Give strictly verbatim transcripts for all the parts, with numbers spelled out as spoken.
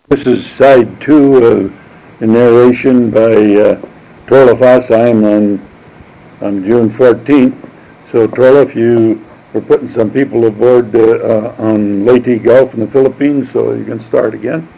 This is side two of the narration by uh, Torleif Asheim on, on June fourteenth. So Torleif, you were putting some people aboard uh, uh, on Leyte Gulf in the Philippines, so you can start again.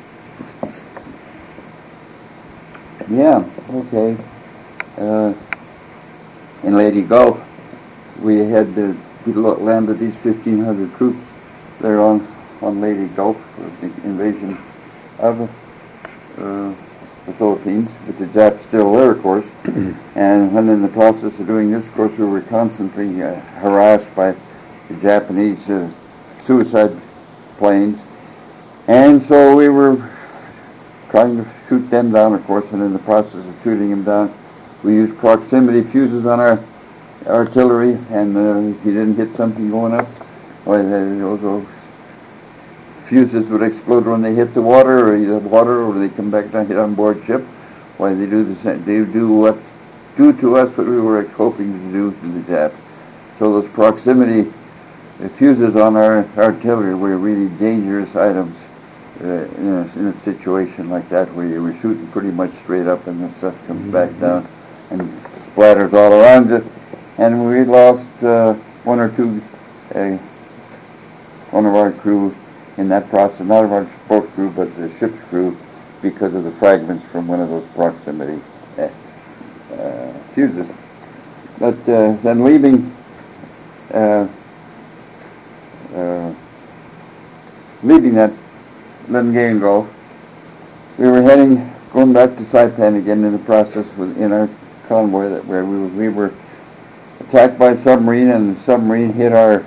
Yeah, okay. Uh, in Leyte Gulf, we had the, we landed these fifteen hundred troops there on, on Leyte Gulf for the invasion of uh, the Philippines, with the Japs still there, of course. And when in the process of doing this, of course, we were constantly uh, harassed by the Japanese uh, suicide planes. And so we were trying to shoot them down, of course, and in the process of shooting them down, we used proximity fuses on our artillery, and uh, if you didn't hit something going up, well, those, those fuses would explode when they hit the water, or either water, or they come back down, hit on board ship. Why, they do the same, they do what, do to us what we were hoping to do to the Japs. So those proximity fuses on our artillery were really dangerous items uh, in, a, in a situation like that, where you were shooting pretty much straight up and the stuff comes mm-hmm. back down and splatters all around you. And we lost uh, one or two, uh, one of our crew in that process, not of our boat crew, but the ship's crew, because of the fragments from one of those proximity uh, uh, fuses. But uh, then leaving uh, uh, leaving that Lingayen Gulf, we were heading, going back to Saipan again in the process in our convoy that where we were, we were attacked by a submarine, and the submarine hit our,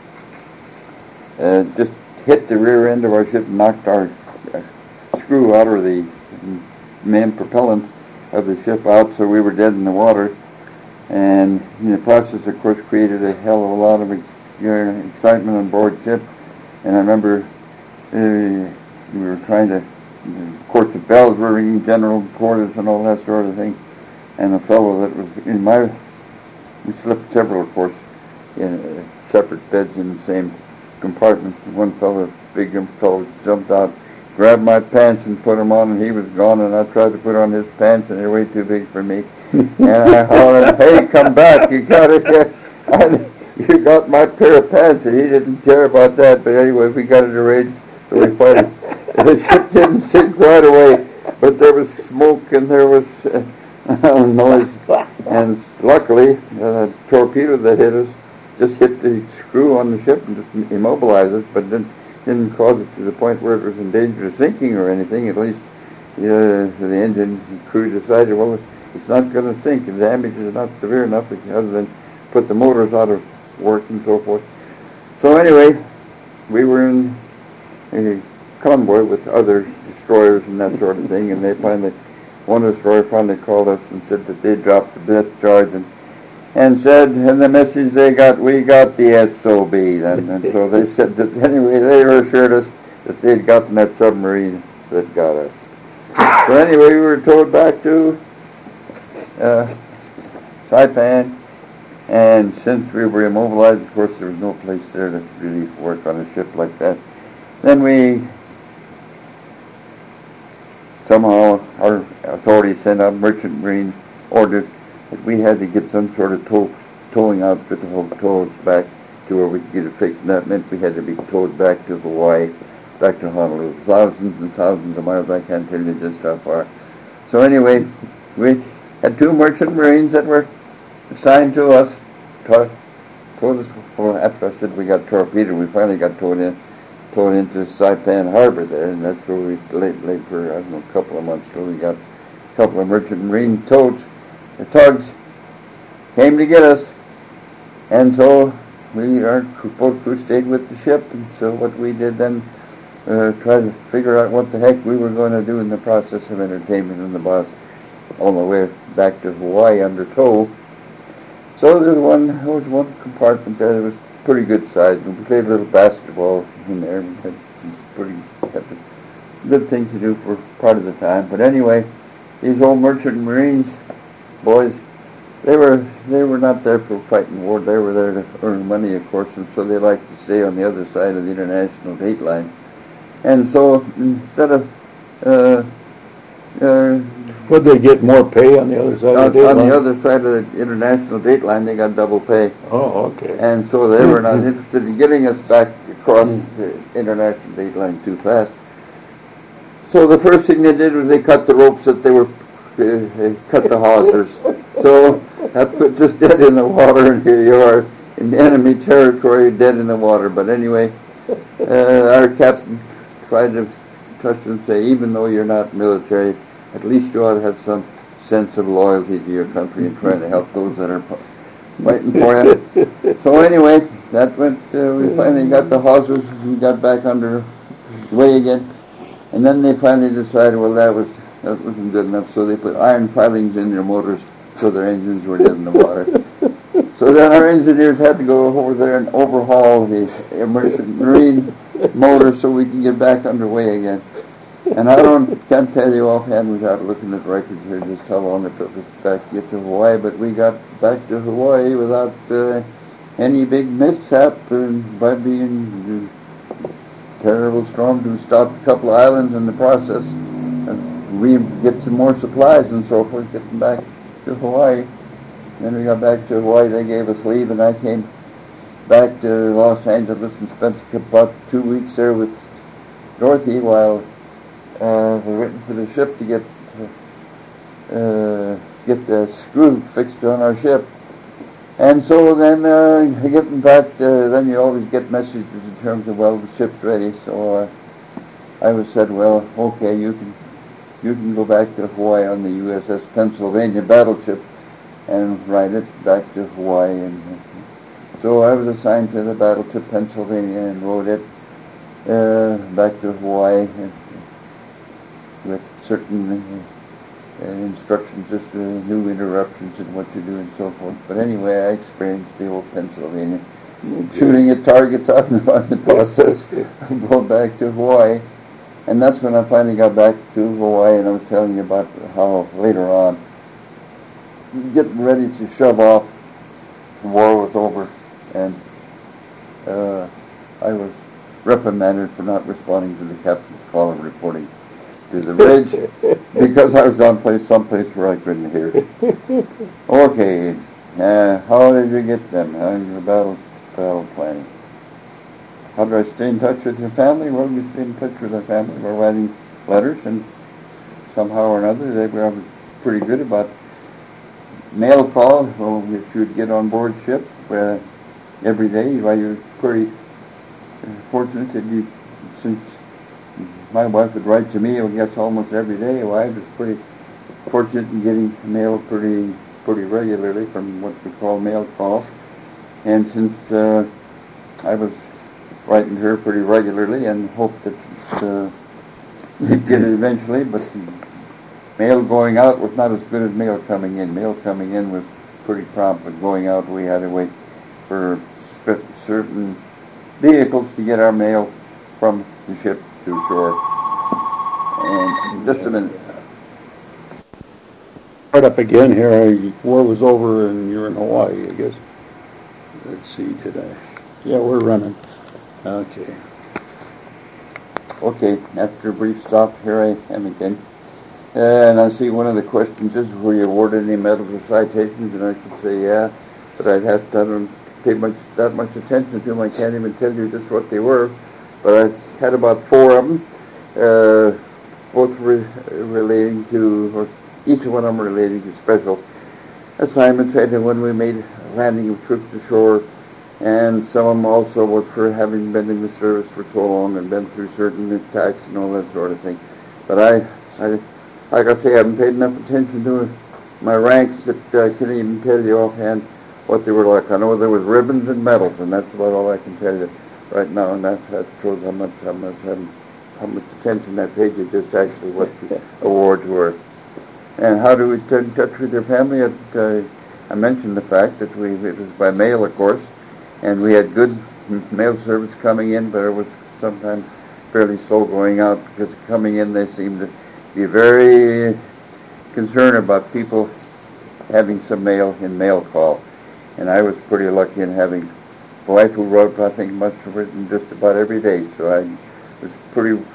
uh, just hit the rear end of our ship and knocked our uh, screw out, or the main propellant of the ship out, so we were dead in the water. And in the process, of course, created a hell of a lot of uh, excitement on board ship. And I remember uh, we were trying to, of course, the bells were ringing, general quarters and all that sort of thing. And a fellow that was in my, we slept several, of course, in uh, separate beds in the same compartments. One fellow, big fellow, jumped out, grabbed my pants and put them on, and he was gone. And I tried to put on his pants, and they're way too big for me. And I hollered, "Hey, come back! You got it! I, you got my pair of pants!" And he didn't care about that. But anyway, we got it arranged, so we finally. The ship didn't sink right away, but there was smoke and there was uh, noise. And luckily, a torpedo that hit us just hit the screw on the ship and just immobilized us, but didn't, didn't cause it to the point where it was in danger of sinking or anything. At least uh, the engine crew decided, well, it's not going to sink. The damage is not severe enough other than put the motors out of work and so forth. So anyway, we were in a convoy with other destroyers and that sort of thing, and they finally, one destroyer finally called us and said that they dropped the death charge, and and said in the message they got, we got the S O B then. And so they said that anyway, they assured us that they'd gotten that submarine that got us. So anyway, we were towed back to uh, Saipan, and since we were immobilized, of course, there was no place there to really work on a ship like that. Then we, somehow, our authorities sent out merchant marine orders that we had to get some sort of tow, towing outfit to hold tow us back to where we could get it fixed. And that meant we had to be towed back to Hawaii, back to Honolulu. Thousands and thousands of miles, I can't tell you just how far. So anyway, we had two merchant marines that were assigned to us. Towed us, well, after I said we got torpedoed, we finally got towed in, towed into Saipan Harbor there, and that's where we lay, lay for, I don't know, a couple of months. So we got a couple of merchant marine tows. The tugs came to get us, and so we, our boat crew stayed with the ship, and so what we did then, uh, tried to figure out what the heck we were going to do in the process of entertainment in the boss all the way back to Hawaii under tow. So there was one, there was one compartment there that was pretty good size, and we played a little basketball in there. We had pretty had a good thing to do for part of the time. But anyway, these old merchant marines boys, they were they were not there for fighting war. They were there to earn money, of course, and so they liked to stay on the other side of the international date line. And so instead of Uh, uh, Would they get more pay on the other side on, of the date on line? the other side of the international date line, they got double pay. Oh, okay. And so they were not interested in getting us back across the international date line too fast. So the first thing they did was they cut the ropes that they were, uh, they cut the hawsers. So that put us dead in the water, and here you are in enemy territory, dead in the water. But anyway, uh, our captain tried to touch them and say, even though you're not military, at least you ought to have some sense of loyalty to your country and try to help those that are fighting for you. So anyway, that went, uh, we finally got the hawsers, we got back under way again. And then they finally decided, well, that was that wasn't good enough, so they put iron filings in their motors so their engines were dead in the water. So then our engineers had to go over there and overhaul the immersion marine motor so we can get back underway again. And I don't can't tell you offhand without looking at records here just how long it took us back to get to Hawaii, but we got back to Hawaii without uh, any big mishap, and by being uh, terrible storm to stop a couple of islands in the process. And we get some more supplies and so forth, getting back to Hawaii. Then we got back to Hawaii, they gave us leave, and I came back to Los Angeles and spent about two weeks there with Dorothy while uh, we were waiting for the ship to get uh, get the screw fixed on our ship. And so then uh, getting back, uh, then you always get messages in terms of, well, the ship's ready. So uh, I was said, well, okay, you can you can go back to Hawaii on the U S S Pennsylvania battleship and ride it back to Hawaii. And uh, so I was assigned to the battleship Pennsylvania and rode it uh, back to Hawaii uh, with certain uh, uh, instructions as to new interruptions and what to do and so forth. But anyway, I experienced the old Pennsylvania, shooting at targets out in the process of going back to Hawaii. And that's when I finally got back to Hawaii, and I was telling you about how later on, getting ready to shove off, the war was over, and uh, I was reprimanded for not responding to the captain's call and reporting to the bridge because I was on place, someplace where I couldn't hear. Okay, uh, how did you get them? How did your battle, battle planning? How do I stay in touch with your family? Well, we stayed in touch with our family. We're writing letters, and somehow or another they were pretty good about mail call. Well, if you'd get on board ship uh, every day, well, you're pretty fortunate that you, since my wife would write to me, I guess almost every day, well, I was pretty fortunate in getting mail pretty pretty regularly from what we call mail call. And since uh, I was writing to her pretty regularly and hoped that uh, we'd get it eventually, but mail going out was not as good as mail coming in. Mail coming in was pretty prompt, but going out we had to wait for certain vehicles to get our mail from the ship to shore. And just a minute. Start up again here. War was over and you're in Hawaii, I guess. Let's see, did I? Yeah, we're running. Okay. Okay, after a brief stop, here I am again. Uh, and I see one of the questions is, were you awarded any medals or citations? And I could say, yeah, but I'd have to, I don't pay much, that much attention to them. I can't even tell you just what they were. But I had about four of them, uh, both re- relating to, or each one of them relating to special assignments. I had when we made landing of troops ashore, and some of them also was for having been in the service for so long and been through certain attacks and all that sort of thing. But I, I like I say, I haven't paid enough attention to my ranks that I couldn't even tell you offhand what they were like. I know there was ribbons and medals, and that's about all I can tell you right now, and that, that shows how much, how much, how much attention I paid to just actually what the awards were. And how do we get in touch with your family? It, uh, I mentioned the fact that we, it was by mail, of course, and we had good mail service coming in, but it was sometimes fairly slow going out, because coming in they seemed to be very concerned about people having some mail in mail call. And I was pretty lucky in having a wife who wrote, I think must have written just about every day, so I was pretty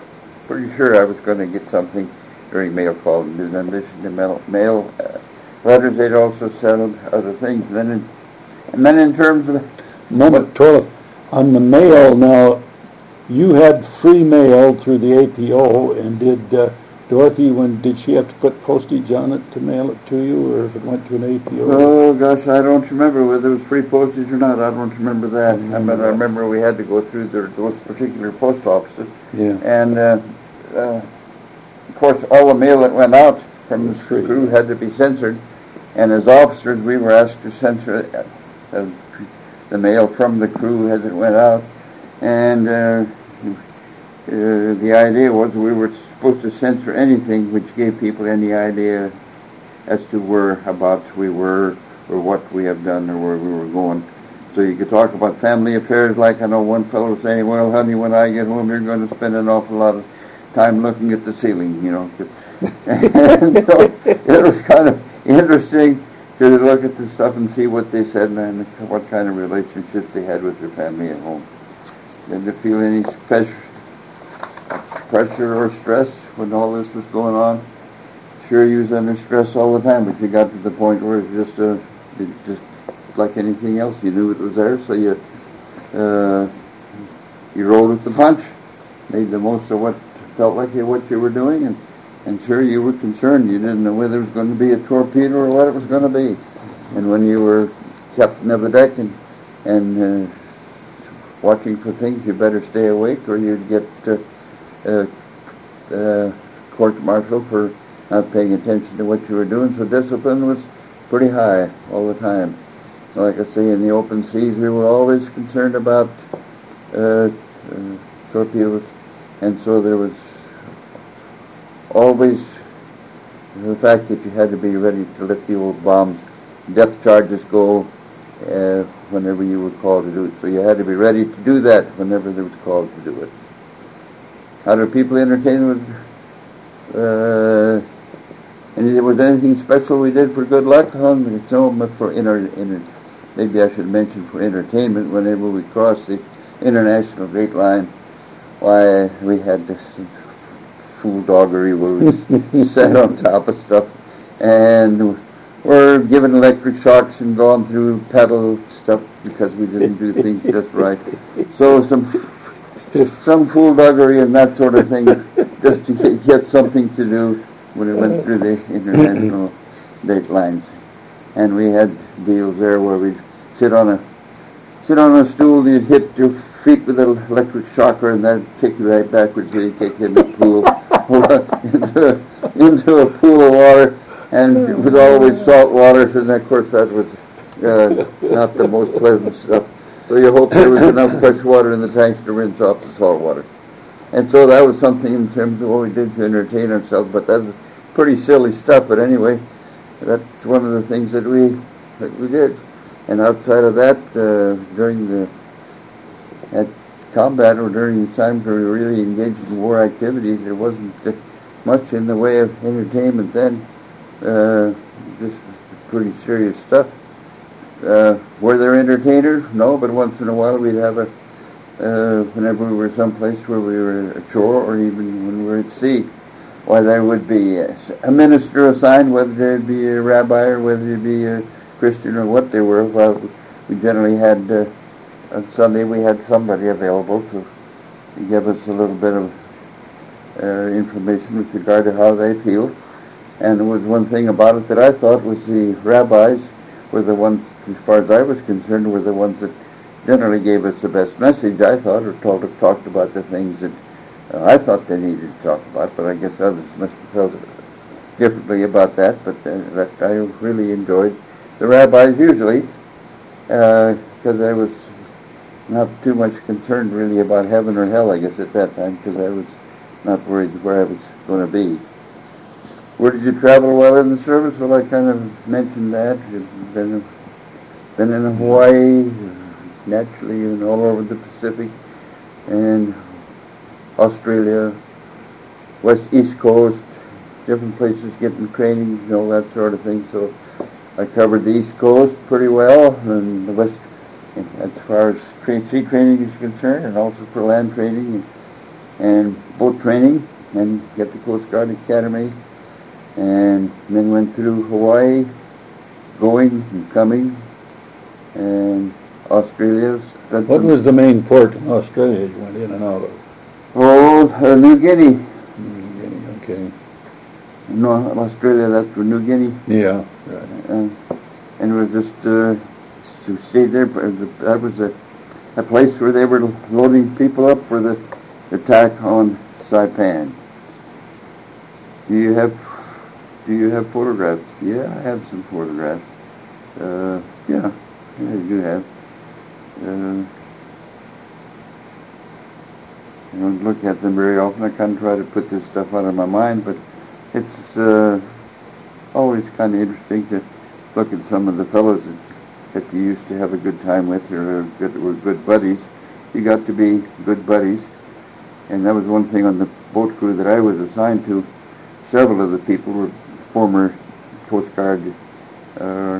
pretty sure I was going to get something during mail call. In addition to mail, mail uh, letters, they'd also send other things. And then, in, and then in terms of Moment, Torla, on the mail now, you had free mail through the A P O, and did uh, Dorothy, when did she have to put postage on it to mail it to you, or if it went to an A P O? Oh gosh, I don't remember whether it was free postage or not. I don't remember that. I, remember I, mean, I remember we had to go through the, those particular post offices. Yeah. And uh, uh, of course, all the mail that went out from the crew had to be censored, and as officers, we were asked to censor uh, the mail from the crew as it went out. And uh, uh, the idea was we were supposed to censor anything which gave people any idea as to whereabouts we were, or what we have done, or where we were going. So you could talk about family affairs, like I know one fellow was saying, well, honey, when I get home, you're going to spend an awful lot of time looking at the ceiling, you know. And so it was kind of interesting to look at the stuff and see what they said and what kind of relationships they had with their family at home. Did they feel any special pressure or stress when all this was going on? Sure, you was under stress all the time, but you got to the point where it just, uh, it just like anything else, you knew it was there, so you uh, you rolled with the punch, made the most of what felt like you, what you were doing, and, and sure, you were concerned. You didn't know whether it was going to be a torpedo or what it was going to be. And when you were captain of the deck and, and uh, watching for things, you better stay awake or you'd get uh, uh, uh, court-martialed for not paying attention to what you were doing. So discipline was pretty high all the time. Like I say, in the open seas, we were always concerned about uh, uh, torpedoes, and so there was always the fact that you had to be ready to let the old bombs, depth charges go uh, whenever you were called to do it. So you had to be ready to do that whenever there was called to do it. How did people entertain with? Uh, and if there was anything special we did for good luck, no, but for inter, inter, maybe I should mention for entertainment, whenever we crossed the international Great Line, why we had this fooldoggery where we sat on top of stuff and were given electric shocks and gone through pedal stuff because we didn't do things just right. So some some fooldoggery and that sort of thing just to get, get something to do when it went through the international date lines. And we had deals there where we'd sit on a sit on a stool and you'd hit your feet with an electric shocker and that'd kick you right backwards so you kick in the pool into, into a pool of water, and it was always salt water, and of course that was uh, not the most pleasant stuff. So you hope there was enough fresh water in the tanks to rinse off the salt water. And so that was something in terms of what we did to entertain ourselves, but that was pretty silly stuff. But anyway, that's one of the things that we that we did. And outside of that, uh, during the at combat or during the times where we were really engaged in war activities, there wasn't much in the way of entertainment then. Uh, this was pretty serious stuff. Uh, were there entertainers? No, but once in a while we'd have a, uh, whenever we were someplace where we were ashore or even when we were at sea, why there would be a, a minister assigned, whether it be a rabbi or whether it be a Christian or what they were. Well, we generally had, uh, on Sunday we had somebody available to give us a little bit of uh, information with regard to how they feel. And there was one thing about it that I thought was the rabbis were the ones, as far as I was concerned, were the ones that generally gave us the best message, I thought, or told, talked about the things that uh, I thought they needed to talk about, but I guess others must have felt differently about that, but uh, that I really enjoyed the rabbis usually, because uh, I was not too much concerned really about heaven or hell, I guess, at that time, because I was not worried where I was going to be. Where did you travel while in the service? Well, I kind of mentioned that. You've been, been in Hawaii, naturally, and all over the Pacific, and Australia, West East Coast, different places getting training, you know, that sort of thing. So I covered the East Coast pretty well, and the West, as far as sea training is concerned, and also for land training and, and boat training. then get the Coast Guard Academy, and then went through Hawaii, going and coming, and Australia. What was the main port in Australia you went in and out of? Oh, uh, New Guinea. New Guinea, okay. No, Australia, that's for New Guinea. Yeah, right. Uh, and we just uh, stayed there. That was a, a place where they were loading people up for the attack on Saipan. Do you have Do you have photographs? Yeah, I have some photographs. Uh, yeah, yeah, I do have. Uh, I don't look at them very often. I kind of try to put this stuff out of my mind, but it's uh, always kind of interesting to look at some of the fellows that, that you used to have a good time with, or good, were good buddies. You got to be good buddies, and that was one thing on the boat crew that I was assigned to. Several of the people were former Coast Guard uh,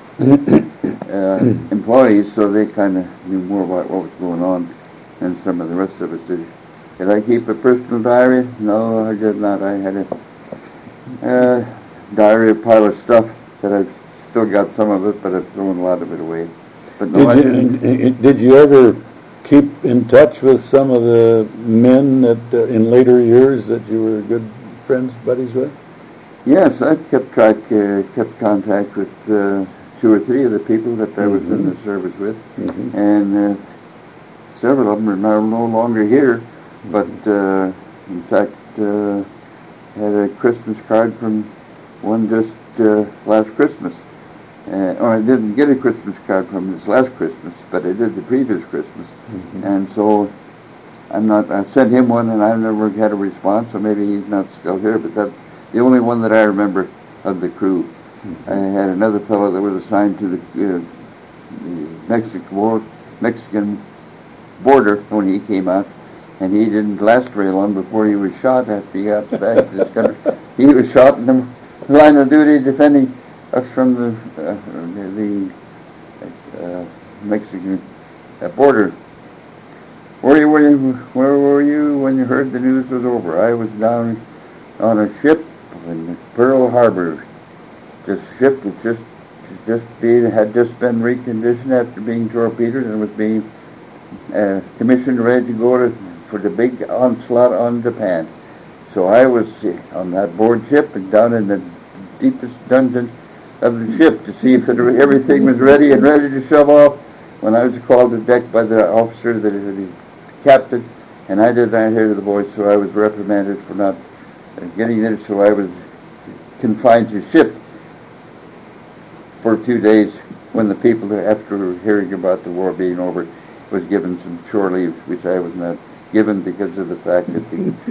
uh, employees, so they kind of knew more about what was going on than some of the rest of us did. Did I keep a personal diary? No, I did not. I had a uh, diary, a pile of stuff that I've still got some of it, but I've thrown a lot of it away. But no, did I you, didn't. Did you ever keep in touch with some of the men that uh, in later years that you were good friends, buddies with? Yes, I kept track, uh, kept contact with uh, two or three of the people that I was mm-hmm. in the service with, mm-hmm. and uh, several of them are now no longer here. But uh, in fact, uh, had a Christmas card from one just uh, last Christmas. Uh, or I didn't get a Christmas card from this last Christmas, but I did the previous Christmas, mm-hmm. and so I'm not. I sent him one, and I've never had a response. So maybe he's not still here, but that's the only one that I remember of the crew. Mm-hmm. I had another fellow that was assigned to the, uh, the Mexican Mexican border when he came out, and he didn't last very long before he was shot after he got back to this country. He was shot in the line of duty defending us from the uh, the uh, Mexican uh, border. Where were you? Where were you when you heard the news was over? I was down on a ship in Pearl Harbor. This ship was just just being had just been reconditioned after being torpedoed and was being uh, commissioned, ready to go to, for the big onslaught on Japan. So I was on that board ship and down in the deepest dungeon of the ship to see if it, everything was ready and ready to shove off when I was called to deck by the officer, the, the captain, and I did not hear the voice, so I was reprimanded for not getting there, so I was confined to ship for two days when the people, after hearing about the war being over, was given some shore leave, which I was not given because of the fact that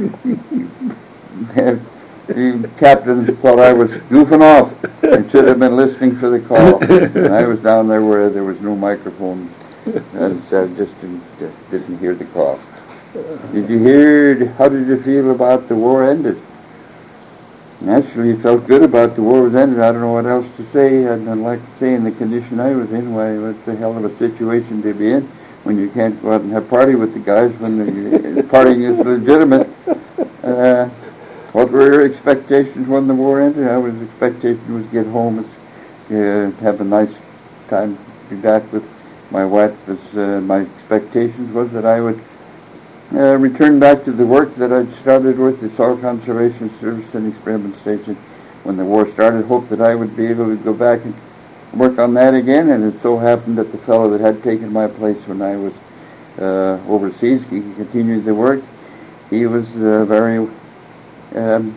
the, the captain thought I was goofing off and should have been listening for the call. And I was down there where there was no microphones, and I just didn't, didn't hear the call. Did you hear, how did you feel about the war ended? Naturally, you felt good about the war was ended. I don't know what else to say. I'd like to say in the condition I was in, why, what the hell of a situation to be in when you can't go out and have party with the guys when the partying is legitimate. Uh, what were your expectations when the war ended? I was expectation was get home, and, uh, have a nice time, be back with my wife. Was, uh, my expectations was that I would uh, return back to the work that I'd started with, the Soil Conservation Service and Experiment Station. When the war started, hoped that I would be able to go back and work on that again, and it so happened that the fellow that had taken my place when I was uh, overseas, he continued the work. He was uh, very um,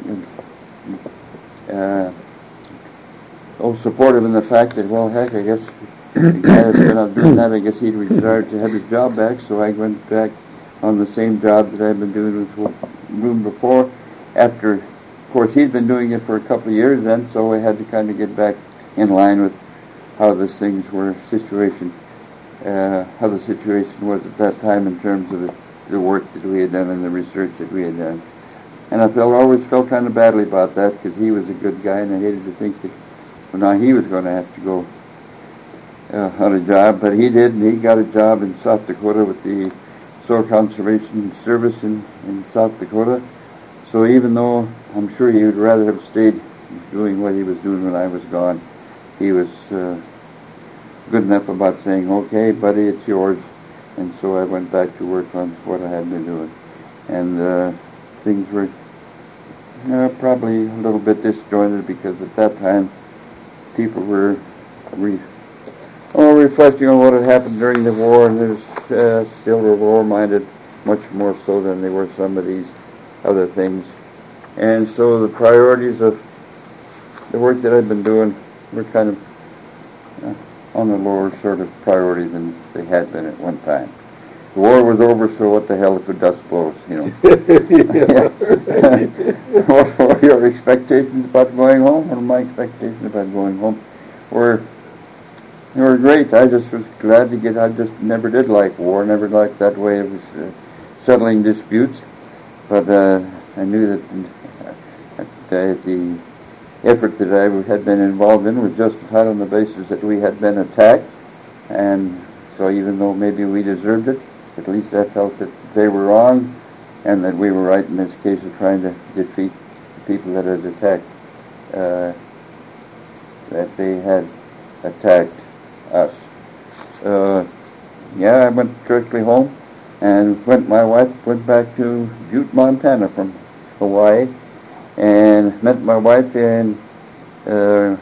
uh, oh, supportive in the fact that, well, heck, I guess the guy that's been out doing that, I guess he'd retired to have his job back, so I went back on the same job that I'd been doing with Moon before. After, of course, he'd been doing it for a couple of years then, so I had to kind of get back in line with how the things were, situation, uh, how the situation was at that time in terms of the, the work that we had done and the research that we had done. And I felt, always felt kind of badly about that because he was a good guy, and I hated to think that well, now he was going to have to go uh, on a job, but he did, and he got a job in South Dakota with the Soil Conservation Service in, in South Dakota, so even though I'm sure he would rather have stayed doing what he was doing when I was gone, he was uh, good enough about saying, okay, buddy, it's yours. And so I went back to work on what I had been doing. And uh, things were uh, probably a little bit disjointed because at that time people were re- oh, reflecting on what had happened during the war, and there's uh, still were war-minded, much more so than they were some of these other things. And so the priorities of the work that I've been doing were kind of uh, on the lower sort of priority than they had been at one time. The war was over, so what the hell if the dust blows, you know. What were your expectations about going home? Well, my expectations about going home were they were great. I just was glad to get, I just never did like war, never liked that way of uh, settling disputes. But uh, I knew that, uh, that the effort that I had been involved in was justified on the basis that we had been attacked. And so even though maybe we deserved it, at least I felt that they were wrong and that we were right in this case of trying to defeat the people that had attacked, uh, that they had attacked us. Uh, yeah, I went directly home and went, my wife went back to Butte, Montana from Hawaii, and met my wife in uh,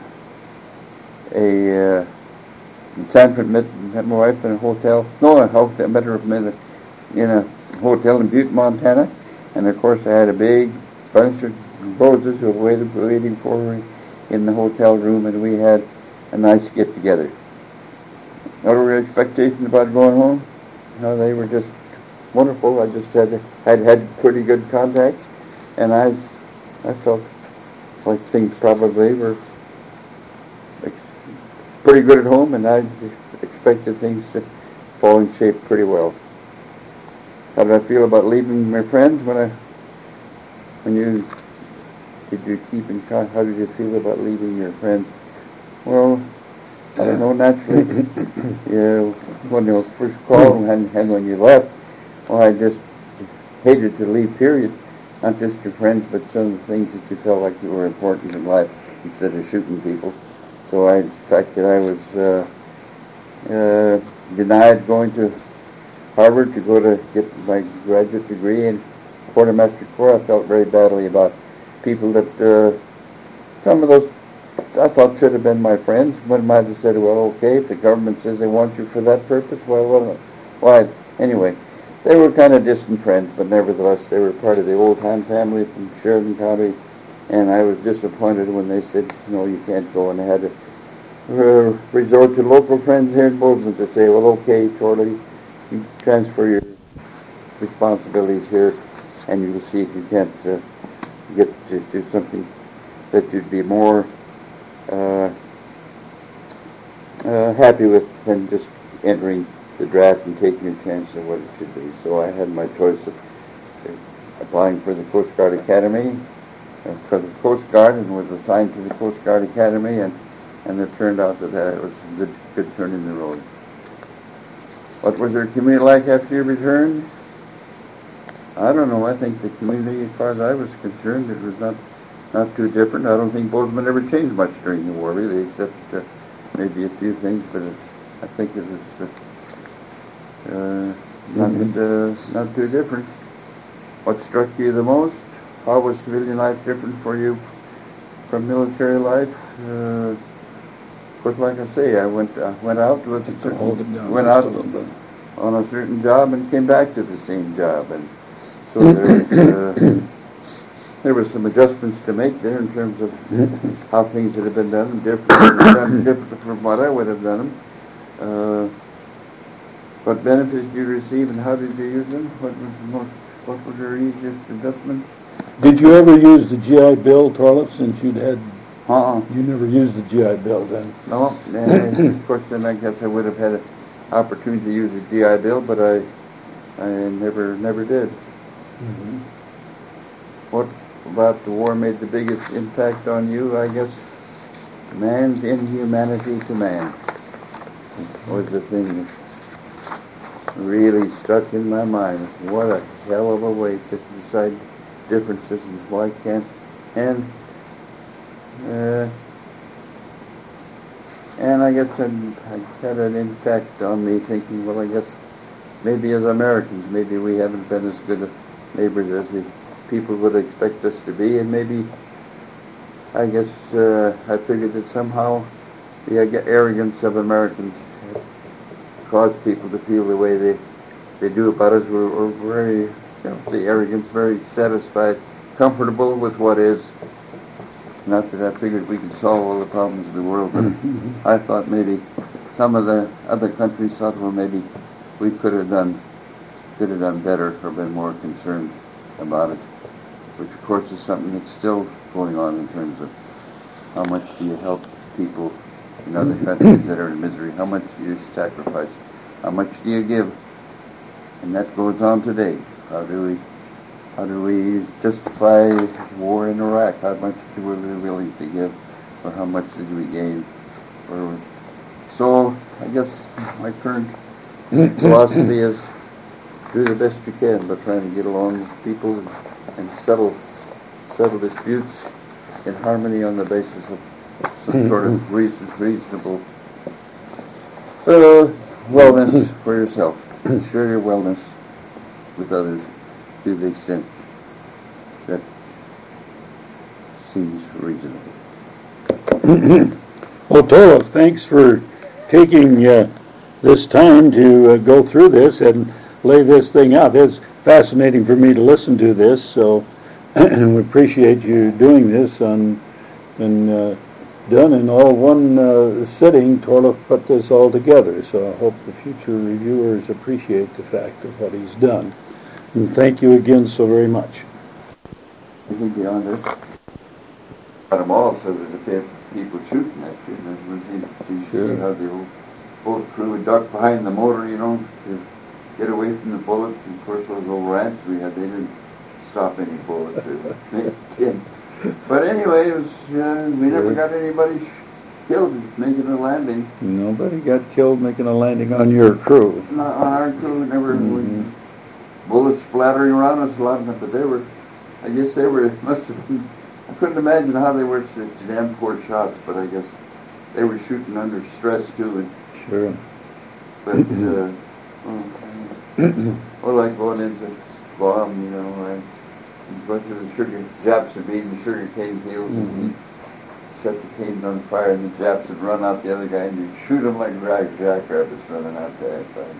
a uh, in Sanford. Met, met my wife in a hotel. No, a hotel. Met her in a, in a hotel in Butte, Montana, and of course I had a big bunch of roses who were waiting, waiting for her in the hotel room, and we had a nice get together. What were your expectations about going home? No, they were just wonderful. I just had had had pretty good contact, and I I felt like things probably were ex- pretty good at home, and I expected things to fall in shape pretty well. How did I feel about leaving my friends when I when you did you keep in contact? How did you feel about leaving your friends? Well, I don't know, naturally, yeah, when you first called and, and when you left, well, I just hated to leave, period. Not just your friends, but some of the things that you felt like you were important in life instead of shooting people. So I, the fact that I was uh, uh, denied going to Harvard to go to get my graduate degree in quartermaster corps, I felt very badly about people that, uh, some of those I thought should have been my friends. One might have said, well, okay, if the government says they want you for that purpose, well, well why? Anyway, they were kind of distant friends, but nevertheless, they were part of the old-time family from Sheridan County, and I was disappointed when they said, no, you can't go, and I had to uh, resort to local friends here in Bozeman to say, well, okay, Charlie, you transfer your responsibilities here, and you'll see if you can't uh, get to do something that you'd be more Uh, uh, happy with than just entering the draft and taking a chance of what it should be. So I had my choice of uh, applying for the Coast Guard Academy, uh, for the Coast Guard, and was assigned to the Coast Guard Academy, and, and it turned out that uh, it was a good, good turn in the road. What was your community like after you returned? I don't know. I think the community, as far as I was concerned, it was not Not too different. I don't think Bozeman ever changed much during the war, really, except uh, maybe a few things. But it, I think it was uh, uh, not uh, not too different. What struck you the most? How was civilian life different for you from military life? Uh, of course, like I say, I went uh, went out with a certain, went out on a certain job and came back to the same job, and so there's. Uh, There were some adjustments to make there in terms of how things had been done, different, done different from what I would have done them. Uh, what benefits did you receive, and how did you use them? What was the most? What was your easiest adjustment? Did you ever use the G I Bill, Tarlip, since you'd had? Uh-uh. You never used the G I Bill then? No. And of course, then I guess I would have had an opportunity to use the G I Bill, but I, I never, never did. Mm-hmm. What about the war made the biggest impact on you? I guess man's inhumanity to man was the thing that really stuck in my mind. What a hell of a way to decide differences and why can't, and uh, and I guess it had an impact on me thinking, well, I guess maybe as Americans, maybe we haven't been as good neighbors as we people would expect us to be, and maybe I guess uh, I figured that somehow the arrogance of Americans caused people to feel the way they they do about us. We're, we're very, you know, the arrogance, very satisfied, comfortable with what is. Not that I figured we could solve all the problems of the world, but I thought maybe some of the other countries thought, well, maybe we could have done could have done better or been more concerned about it, which of course is something that's still going on in terms of how much do you help people in other countries that are in misery, how much do you sacrifice, how much do you give, and that goes on today. How do we how do we justify war in Iraq? How much do we willing to give, or how much did we gain? Or so I guess my current philosophy is do the best you can by trying to get along with people and, and settle settle disputes in harmony on the basis of some sort of reason, reasonable uh, wellness for yourself. Share your wellness with others to the extent that seems reasonable. Well, Tola, thanks for taking uh, this time to uh, go through this and lay this thing out. It's fascinating for me to listen to this, so we appreciate you doing this on, and uh, done in all one uh, sitting. Torla put this all together, so I hope the future reviewers appreciate the fact of what he's done. And thank you again so very much. I think beyond this, got them all so that if they have people shooting at you, and you Sure. see how the old boat crew would duck behind the motor, you know, to get away from the bullets. And of course, those old ranch we had, they didn't stop any bullets. But anyway, it was, uh, we never got anybody sh- killed making a landing. Nobody got killed making a landing on your crew. Not on our crew, never. Mm-hmm. We, bullets splattering around us a lot of them, but they were, I guess they were, must have been, I couldn't imagine how they were such damn poor shots, but I guess they were shooting under stress too. And, Sure. but, uh, well, well, like going into Guam, you know, and a bunch of the sugar, Japs would be in the sugar cane fields, mm-hmm. and set the canes on fire, and the Japs would run out the other guy, and you'd shoot them like rag jackrabbits running out the outside.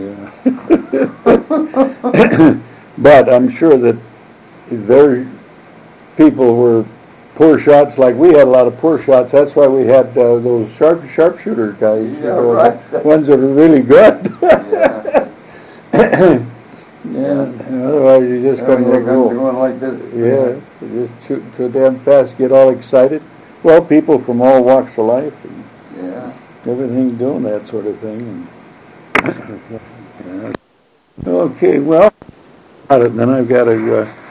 Yeah. But I'm sure that their people were poor shots, like we had a lot of poor shots. That's why we had uh, those sharp sharpshooter guys, Yeah, you know, right. the ones that are really good. Yeah. Yeah, and otherwise you just Yeah, couldn't your let guns are go. going like this. Yeah, you just shoot so damn fast, get all excited. Well, people from all walks of life and Yeah. everything doing that sort of thing. And, yeah. Okay, well, then I've got to uh,